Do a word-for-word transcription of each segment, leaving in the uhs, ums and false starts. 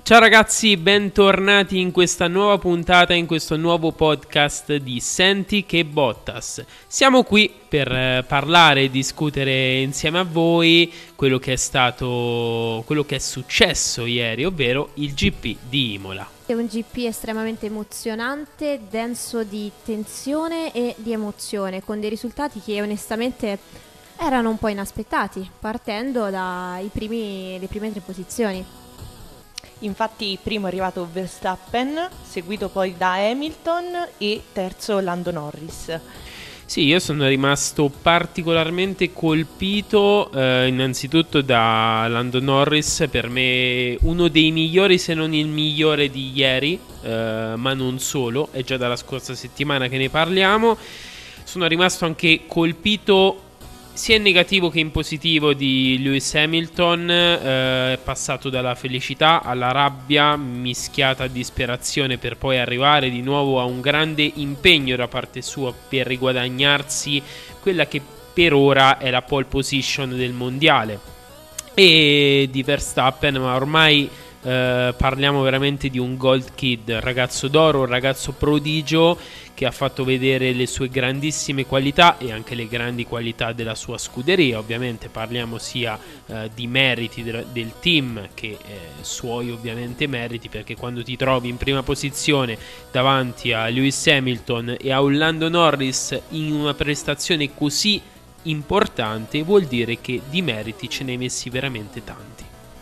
Ciao ragazzi, bentornati in questa nuova puntata, in questo nuovo podcast di Senti che Bottas. Siamo qui per eh, parlare e discutere insieme a voi quello che è stato, quello che è successo ieri, ovvero il G P di Imola. È un G P estremamente emozionante, denso di tensione e di emozione, con dei risultati che onestamente erano un po' inaspettati, partendo dai primi, le prime tre posizioni. Infatti primo è arrivato Verstappen, seguito poi da Hamilton e terzo Lando Norris. Sì, io sono rimasto particolarmente colpito eh, innanzitutto da Lando Norris, per me uno dei migliori se non il migliore di ieri, eh, ma non solo, è già dalla scorsa settimana che ne parliamo. Sono rimasto anche colpito sia in negativo che in positivo di Lewis Hamilton, eh, è passato dalla felicità alla rabbia mischiata a disperazione per poi arrivare di nuovo a un grande impegno da parte sua per riguadagnarsi quella che per ora è la pole position del mondiale, e di Verstappen, ma ormai eh, parliamo veramente di un gold kid, ragazzo d'oro, un ragazzo prodigio che ha fatto vedere le sue grandissime qualità e anche le grandi qualità della sua scuderia. Ovviamente parliamo sia eh, di meriti del, del team che eh, suoi ovviamente meriti, perché quando ti trovi in prima posizione davanti a Lewis Hamilton e a un Lando Norris in una prestazione così importante, vuol dire che di meriti ce ne hai messi veramente tanti.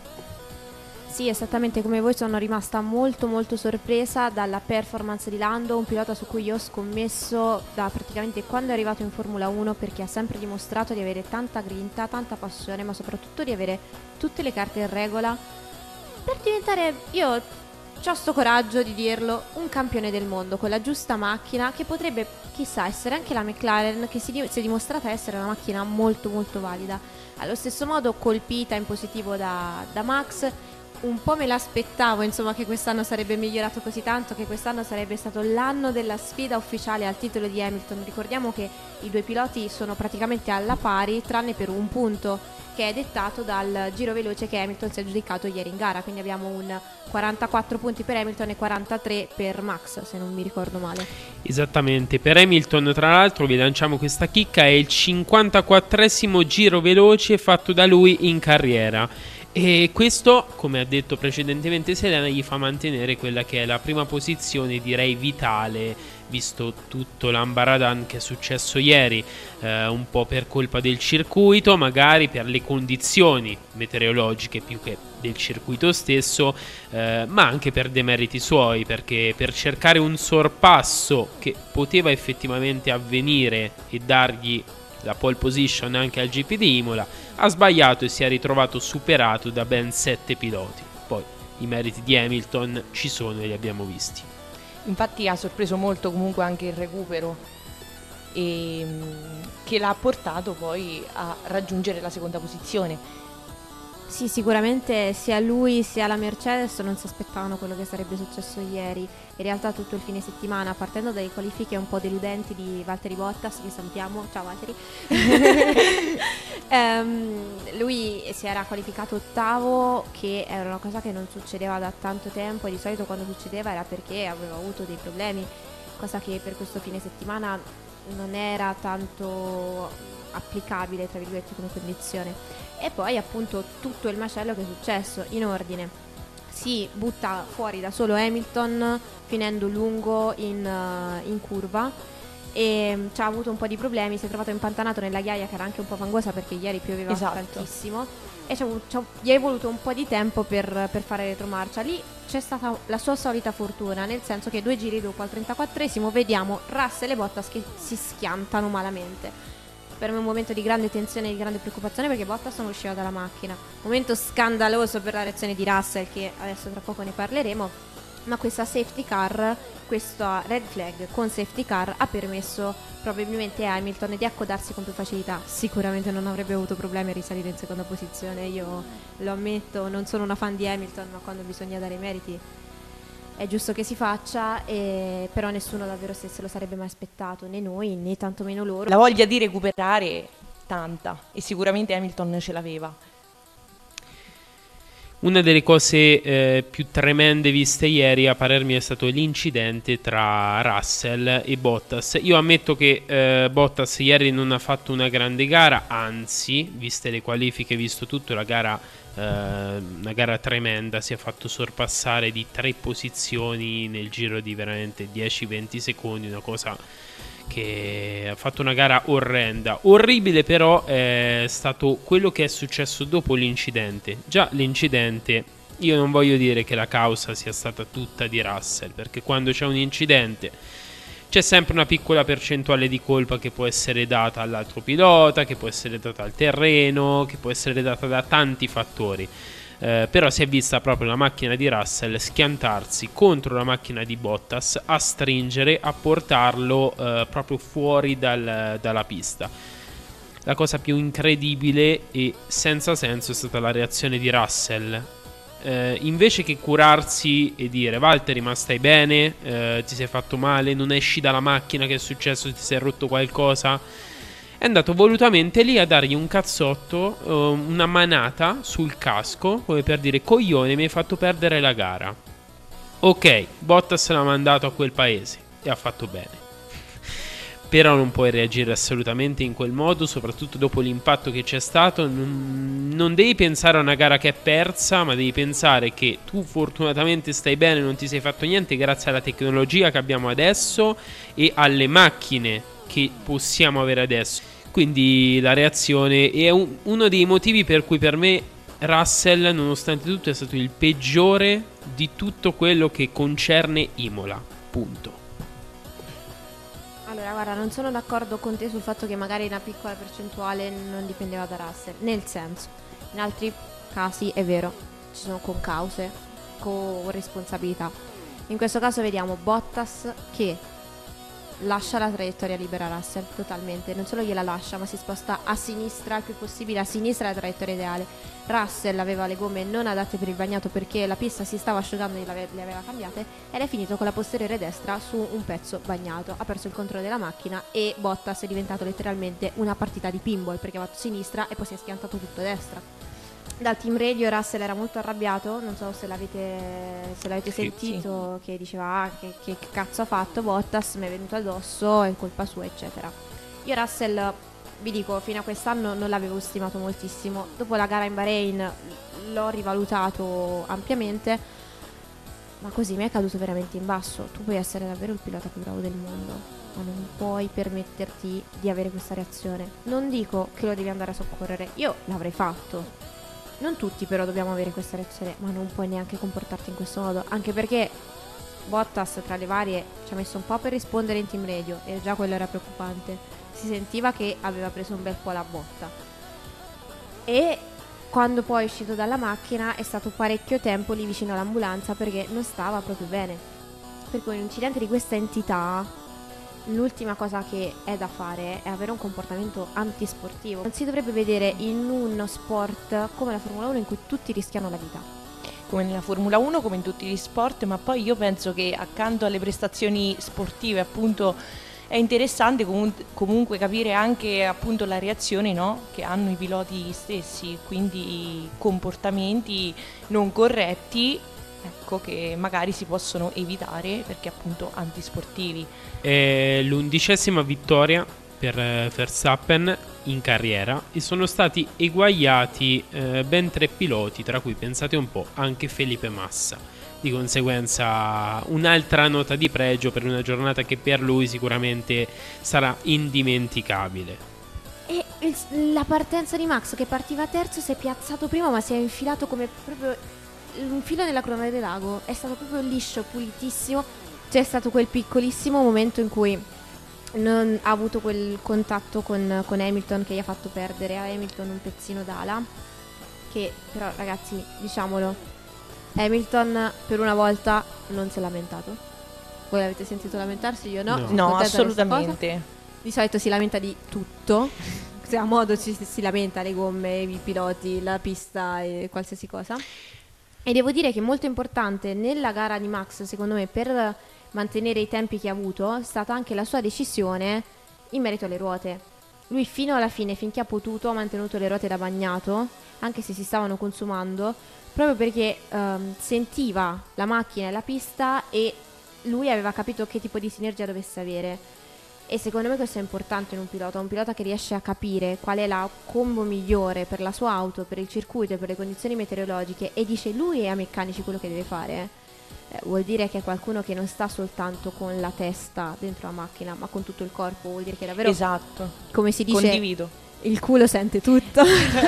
Sì, esattamente come voi sono rimasta molto molto sorpresa dalla performance di Lando, un pilota su cui io ho scommesso da praticamente quando è arrivato in Formula uno, perché ha sempre dimostrato di avere tanta grinta, tanta passione, ma soprattutto di avere tutte le carte in regola per diventare, io ho sto coraggio di dirlo, un campione del mondo con la giusta macchina, che potrebbe chissà essere anche la McLaren, che si, di- si è dimostrata essere una macchina molto molto valida. Allo stesso modo colpita in positivo da, da Max. Un po' me l'aspettavo, insomma, che quest'anno sarebbe migliorato così tanto, che quest'anno sarebbe stato l'anno della sfida ufficiale al titolo di Hamilton. Ricordiamo che i due piloti sono praticamente alla pari, tranne per un punto che è dettato dal giro veloce che Hamilton si è aggiudicato ieri in gara. Quindi abbiamo un quarantaquattro punti per Hamilton e quarantatré per Max, se non mi ricordo male. Esattamente, per Hamilton tra l'altro vi lanciamo questa chicca, è il cinquantaquattresimo giro veloce fatto da lui in carriera. E questo, come ha detto precedentemente Selena, gli fa mantenere quella che è la prima posizione, direi vitale, visto tutto l'ambaradan che è successo ieri, eh, un po' per colpa del circuito, magari per le condizioni meteorologiche più che del circuito stesso, eh, ma anche per demeriti suoi, perché per cercare un sorpasso che poteva effettivamente avvenire e dargli la pole position anche al G P di Imola, ha sbagliato e si è ritrovato superato da ben sette piloti. Poi i meriti di Hamilton ci sono e li abbiamo visti. Infatti ha sorpreso molto comunque anche il recupero, e, che l'ha portato poi a raggiungere la seconda posizione. Sì, sicuramente sia lui sia la Mercedes non si aspettavano quello che sarebbe successo ieri. In realtà tutto il fine settimana, partendo dalle qualifiche un po' deludenti di Valtteri Bottas, che salutiamo, ciao Valtteri. um, lui si era qualificato ottavo, che era una cosa che non succedeva da tanto tempo, e di solito quando succedeva era perché aveva avuto dei problemi, cosa che per questo fine settimana non era tanto applicabile, tra virgolette, come condizione. E poi appunto tutto il macello che è successo in ordine: si butta fuori da solo Hamilton finendo lungo in, uh, in curva, e um, ci ha avuto un po' di problemi, si è trovato impantanato nella ghiaia che era anche un po' fangosa perché ieri pioveva Esatto. tantissimo, e ci ha, ci ha, gli è voluto un po' di tempo per, per fare retromarcia. Lì c'è stata la sua solita fortuna, nel senso che due giri dopo, al trentaquattresimo, vediamo Russell e Bottas che si schiantano malamente. Per me un momento di grande tensione e di grande preoccupazione, perché Bottas non usciva dalla macchina. Momento scandaloso per la reazione di Russell, che adesso tra poco ne parleremo. Ma questa safety car, questa red flag con safety car, ha permesso probabilmente a Hamilton di accodarsi con più facilità. Sicuramente non avrebbe avuto problemi a risalire in seconda posizione. Io lo ammetto, non sono una fan di Hamilton, ma quando bisogna dare i meriti è giusto che si faccia, e però nessuno davvero se, se lo sarebbe mai aspettato, né noi né tantomeno loro. La voglia di recuperare tanta, e sicuramente Hamilton ce l'aveva. Una delle cose eh, più tremende viste ieri, a parer mio, è stato l'incidente tra Russell e Bottas. Io ammetto che eh, Bottas ieri non ha fatto una grande gara, anzi, viste le qualifiche, visto tutto, la gara, eh, una gara tremenda, si è fatto sorpassare di tre posizioni nel giro di veramente dieci venti secondi, una cosa che ha fatto una gara orrenda. Orribile però è stato quello che è successo dopo l'incidente. Già l'incidente, io non voglio dire che la causa sia stata tutta di Russell, perché quando c'è un incidente c'è sempre una piccola percentuale di colpa che può essere data all'altro pilota, che può essere data al terreno, che può essere data da tanti fattori. Eh, però si è vista proprio la macchina di Russell schiantarsi contro la macchina di Bottas, a stringere, a portarlo eh, proprio fuori dal, dalla pista. La cosa più incredibile e senza senso è stata la reazione di Russell. Eh, invece che curarsi e dire Valtteri, ma stai bene, eh, ti sei fatto male, non esci dalla macchina, che è successo, ti sei rotto qualcosa, è andato volutamente lì a dargli un cazzotto, uh, una manata sul casco, come per dire coglione, mi hai fatto perdere la gara. Ok, Bottas l'ha mandato a quel paese e ha fatto bene. Però non puoi reagire assolutamente in quel modo, soprattutto dopo l'impatto che c'è stato. Non, non devi pensare a una gara che è persa, ma devi pensare che tu fortunatamente stai bene, non ti sei fatto niente grazie alla tecnologia che abbiamo adesso e alle macchine che possiamo avere adesso. Quindi la reazione è un, uno dei motivi per cui per me Russell, nonostante tutto, è stato il peggiore di tutto quello che concerne Imola. Punto. Allora, guarda, non sono d'accordo con te sul fatto che magari una piccola percentuale non dipendeva da Russell. Nel senso, in altri casi è vero, ci sono concause, con responsabilità. In questo caso vediamo Bottas che lascia la traiettoria libera a Russell totalmente, non solo gliela lascia, ma si sposta a sinistra il più possibile, a sinistra la traiettoria ideale. Russell aveva le gomme non adatte per il bagnato perché la pista si stava asciugando e le aveva cambiate, ed è finito con la posteriore destra su un pezzo bagnato, ha perso il controllo della macchina e Bottas è diventato letteralmente una partita di pinball, perché ha fatto sinistra e poi si è schiantato tutto a destra. Dal team radio Russell era molto arrabbiato, non so se l'avete, se l'avete Sì, sentito, sì. Che diceva ah, che, che cazzo ha fatto Bottas, mi è venuto addosso, è colpa sua, eccetera. Io Russell, vi dico, fino a quest'anno non l'avevo stimato moltissimo. Dopo la gara in Bahrain l'ho rivalutato ampiamente, ma così mi è caduto veramente in basso. Tu puoi essere davvero il pilota più bravo del mondo, ma non puoi permetterti di avere questa reazione. Non dico che lo devi andare a soccorrere, io l'avrei fatto. Non tutti però dobbiamo avere questa reazione, ma non puoi neanche comportarti in questo modo, anche perché Bottas tra le varie ci ha messo un po' per rispondere in team radio e già quello era preoccupante. Si sentiva che aveva preso un bel po' la botta. E quando poi è uscito dalla macchina è stato parecchio tempo lì vicino all'ambulanza perché non stava proprio bene. Per cui un incidente di questa entità, l'ultima cosa che è da fare è avere un comportamento antisportivo. Non si dovrebbe vedere in uno sport come la Formula uno in cui tutti rischiano la vita. Come nella Formula uno, come in tutti gli sport, ma poi io penso che accanto alle prestazioni sportive, appunto, è interessante comun- comunque capire anche appunto la reazione, no? Che hanno i piloti stessi, quindi comportamenti non corretti, ecco, che magari si possono evitare perché appunto antisportivi. È l'undicesima vittoria per eh, Verstappen in carriera e sono stati eguagliati eh, ben tre piloti, tra cui, pensate un po', anche Felipe Massa. Di conseguenza un'altra nota di pregio per una giornata che per lui sicuramente sarà indimenticabile. E il, la partenza di Max che partiva terzo si è piazzato prima, ma si è infilato come proprio un filo nella crona del lago. È stato proprio liscio, pulitissimo. C'è stato quel piccolissimo momento in cui non ha avuto quel contatto con, con Hamilton che gli ha fatto perdere a Hamilton un pezzino d'ala, che però, ragazzi, diciamolo, Hamilton per una volta non si è lamentato. Voi l'avete sentito lamentarsi? Io no. No, no assolutamente. Di solito si lamenta di tutto. Se ha modo ci, si lamenta, le gomme, i piloti, la pista e qualsiasi cosa. E devo dire che è molto importante nella gara di Max, secondo me, per mantenere i tempi che ha avuto, è stata anche la sua decisione in merito alle ruote. Lui fino alla fine, finché ha potuto, ha mantenuto le ruote da bagnato anche se si stavano consumando, proprio perché ehm, sentiva la macchina e la pista e lui aveva capito che tipo di sinergia dovesse avere. E secondo me questo è importante in un pilota, un pilota che riesce a capire qual è la combo migliore per la sua auto, per il circuito e per le condizioni meteorologiche, e dice lui ai meccanici quello che deve fare, eh, vuol dire che è qualcuno che non sta soltanto con la testa dentro la macchina, ma con tutto il corpo, vuol dire che davvero, esatto, come si dice, condivido, il culo sente tutto.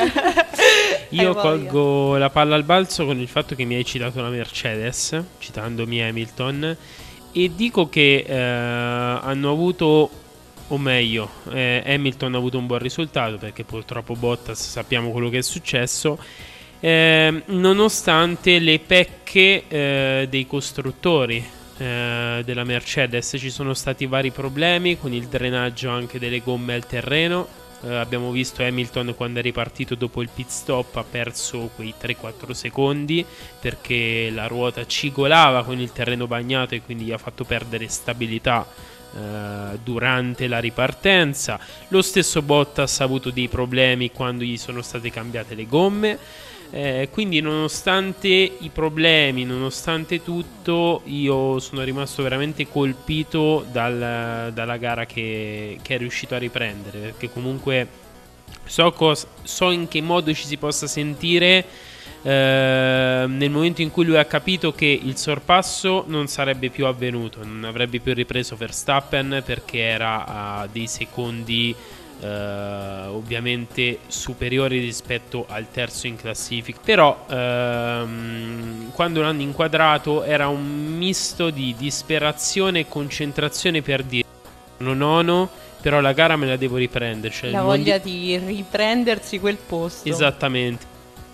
Io colgo la palla al balzo con il fatto che mi hai citato la Mercedes, citandomi Hamilton, e dico che eh, hanno avuto, o meglio, eh, Hamilton ha avuto un buon risultato, perché purtroppo Bottas sappiamo quello che è successo, eh, nonostante le pecche eh, dei costruttori eh, della Mercedes. Ci sono stati vari problemi con il drenaggio anche delle gomme al terreno. Uh, abbiamo visto Hamilton quando è ripartito dopo il pit stop ha perso quei tre quattro secondi perché la ruota cigolava con il terreno bagnato e quindi gli ha fatto perdere stabilità uh, durante la ripartenza. Lo stesso Bottas ha avuto dei problemi quando gli sono state cambiate le gomme. Eh, quindi nonostante i problemi, nonostante tutto, io sono rimasto veramente colpito dal, dalla gara che, che è riuscito a riprendere, perché comunque so, cos- so in che modo ci si possa sentire eh, nel momento in cui lui ha capito che il sorpasso non sarebbe più avvenuto, non avrebbe più ripreso Verstappen perché era a dei secondi Uh, ovviamente superiori rispetto al terzo in classifica. Però uh, quando l'hanno inquadrato era un misto di disperazione e concentrazione per dire nono, però la gara me la devo riprendere, cioè la voglia di... di riprendersi quel posto. Esattamente.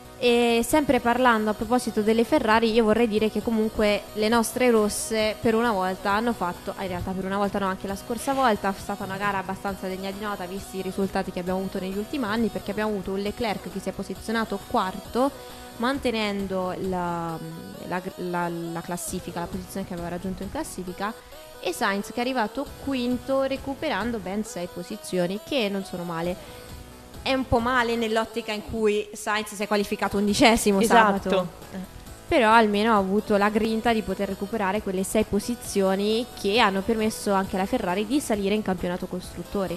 E sempre parlando a proposito delle Ferrari, io vorrei dire che comunque le nostre rosse per una volta hanno fatto, in realtà per una volta no, anche la scorsa volta è stata una gara abbastanza degna di nota visti i risultati che abbiamo avuto negli ultimi anni, perché abbiamo avuto un Leclerc che si è posizionato quarto mantenendo la, la, la, la classifica, la posizione che aveva raggiunto in classifica, e Sainz che è arrivato quinto recuperando ben sei posizioni, che non sono male. È un po' male nell'ottica in cui Sainz si è qualificato undicesimo esatto. sabato, però almeno ha avuto la grinta di poter recuperare quelle sei posizioni che hanno permesso anche alla Ferrari di salire in campionato costruttori.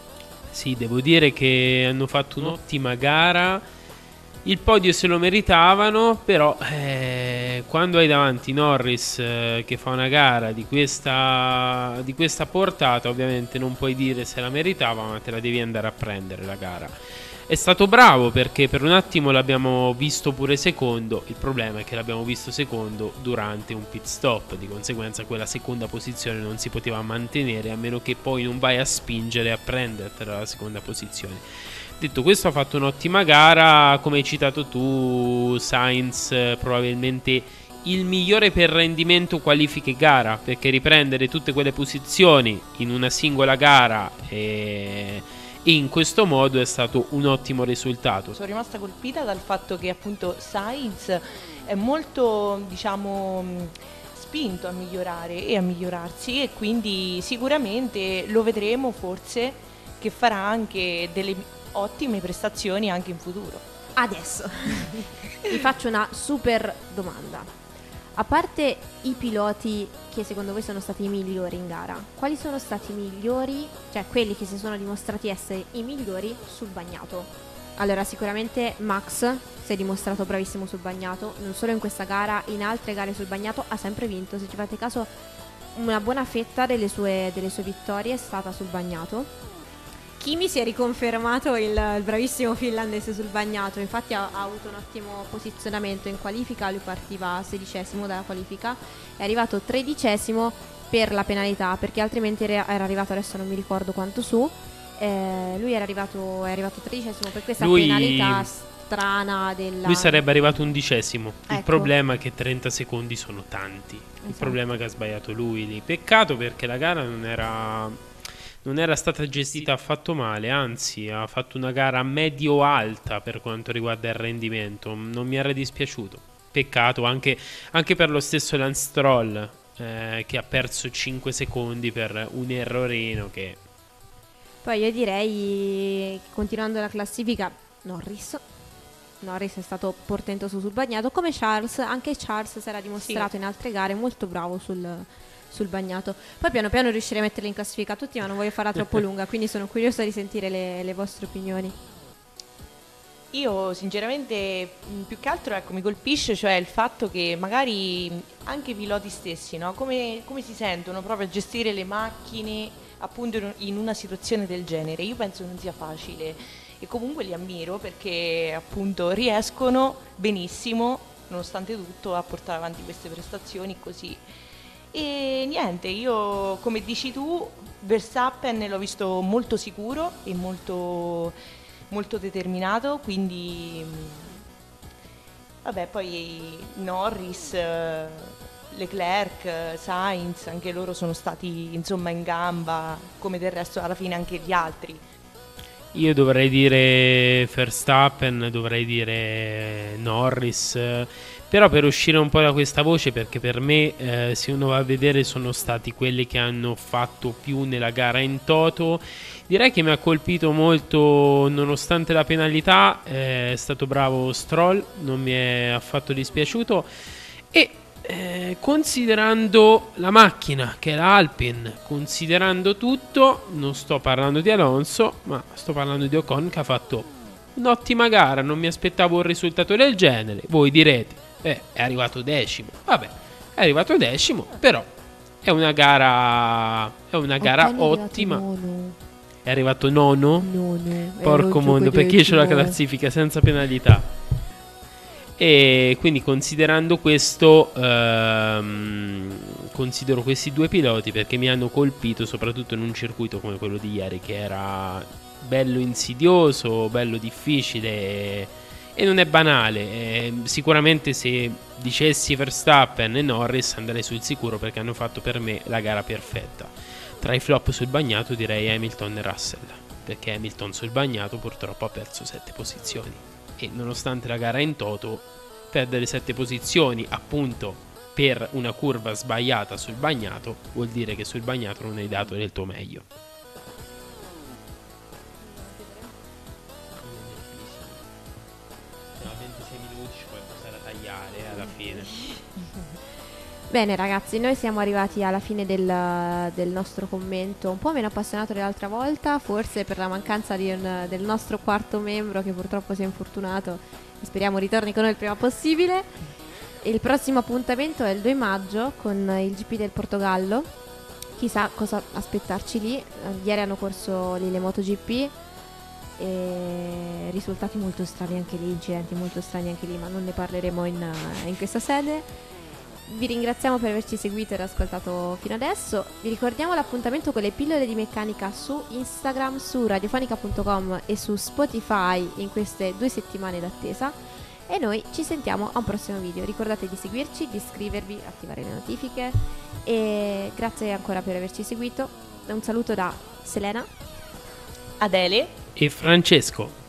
Sì, devo dire che hanno fatto un'ottima gara. Il podio se lo meritavano, però eh, quando hai davanti Norris eh, che fa una gara di questa, di questa portata, ovviamente non puoi dire se la meritava, ma te la devi andare a prendere la gara. È stato bravo perché per un attimo l'abbiamo visto pure secondo, il problema è che l'abbiamo visto secondo durante un pit stop, di conseguenza quella seconda posizione non si poteva mantenere a meno che poi non vai a spingere a prendertela la seconda posizione. Detto questo, ha fatto un'ottima gara, come hai citato tu, Sainz probabilmente il migliore per rendimento qualifiche gara, perché riprendere tutte quelle posizioni in una singola gara e, e in questo modo è stato un ottimo risultato. Sono rimasta colpita dal fatto che appunto Sainz è molto, diciamo, spinto a migliorare e a migliorarsi, e quindi sicuramente lo vedremo forse che farà anche delle ottime prestazioni anche in futuro. Adesso vi faccio una super domanda. A parte i piloti che secondo voi sono stati i migliori in gara, quali sono stati i migliori, cioè quelli che si sono dimostrati essere i migliori sul bagnato? Allora, sicuramente Max si è dimostrato bravissimo sul bagnato, non solo in questa gara, in altre gare sul bagnato ha sempre vinto. Se ci fate caso, una buona fetta delle sue, delle sue vittorie è stata sul bagnato. Kimi si è riconfermato il, il bravissimo finlandese sul bagnato, infatti ha, ha avuto un ottimo posizionamento in qualifica. Lui partiva sedicesimo dalla qualifica, è arrivato tredicesimo per la penalità, perché altrimenti era arrivato, adesso non mi ricordo quanto su, eh, lui era arrivato, è arrivato tredicesimo per questa lui, penalità strana della... Lui sarebbe arrivato undicesimo, ecco. Il problema è che trenta secondi sono tanti, esatto. Il problema è che ha sbagliato lui lì, peccato perché la gara non era... non era stata gestita affatto male, anzi ha fatto una gara medio-alta per quanto riguarda il rendimento, non mi era dispiaciuto. Peccato anche, anche per lo stesso Lance Stroll eh, che ha perso cinque secondi per un errorino che... Poi io direi, continuando la classifica, Norris Norris è stato portentoso sul bagnato, come Charles. Anche Charles si era dimostrato Sì. in altre gare molto bravo sul, sul bagnato. Poi piano piano riuscirei a metterli in classifica tutti, ma non voglio farla troppo lunga, quindi sono curiosa di sentire le, le vostre opinioni. Io sinceramente mh, più che altro ecco, mi colpisce cioè il fatto che magari anche i piloti stessi, no? come, come si sentono proprio a gestire le macchine appunto in- in una situazione del genere. Io penso non sia facile e comunque li ammiro perché appunto riescono benissimo, nonostante tutto, a portare avanti queste prestazioni così. E niente, io come dici tu, Verstappen l'ho visto molto sicuro e molto, molto determinato, quindi mh, vabbè, poi Norris, eh, Leclerc, eh, Sainz, anche loro sono stati insomma in gamba, come del resto alla fine anche gli altri. Io dovrei dire Verstappen, dovrei dire Norris, eh, però per uscire un po' da questa voce, perché per me, eh, se uno va a vedere, sono stati quelli che hanno fatto più nella gara in toto. Direi che mi ha colpito molto, nonostante la penalità, eh, è stato bravo Stroll, non mi è affatto dispiaciuto. E eh, considerando la macchina che è la Alpine, considerando tutto, non sto parlando di Alonso, ma sto parlando di Ocon, che ha fatto un'ottima gara. Non mi aspettavo un risultato del genere. Voi direte, eh, è arrivato decimo. Vabbè, è arrivato decimo, però è una gara, è una gara ottima. È arrivato nono. Porco mondo, perché io c'ho la classifica senza penalità. E quindi considerando questo, ehm, considero questi due piloti perché mi hanno colpito soprattutto in un circuito come quello di ieri, che era bello insidioso, bello difficile e, e non è banale. E sicuramente se dicessi Verstappen e Norris andrei sul sicuro, perché hanno fatto per me la gara perfetta. Tra i flop sul bagnato direi Hamilton e Russell, perché Hamilton sul bagnato purtroppo ha perso sette posizioni. E nonostante la gara in toto, perdere sette posizioni appunto per una curva sbagliata sul bagnato vuol dire che sul bagnato non hai dato del tuo meglio. No, ventisei minuti c'è qualcosa da tagliare alla fine. Bene ragazzi, noi siamo arrivati alla fine del, del nostro commento, un po' meno appassionato dell'altra volta, forse per la mancanza di un- del nostro quarto membro che purtroppo si è infortunato e speriamo ritorni con noi il prima possibile. Il prossimo appuntamento è il due maggio con il G P del Portogallo, chissà cosa aspettarci lì. Eh, ieri hanno corso lì le MotoGP e risultati molto strani anche lì, incidenti molto strani anche lì, ma non ne parleremo in, in questa sede. Vi ringraziamo per averci seguito ed ascoltato fino adesso. Vi ricordiamo l'appuntamento con le pillole di meccanica su Instagram, su radiofonica punto com e su Spotify in queste due settimane d'attesa. E noi ci sentiamo a un prossimo video. Ricordate di seguirci, di iscrivervi, attivare le notifiche. E grazie ancora per averci seguito. Un saluto da Selena, Adele E Francesco.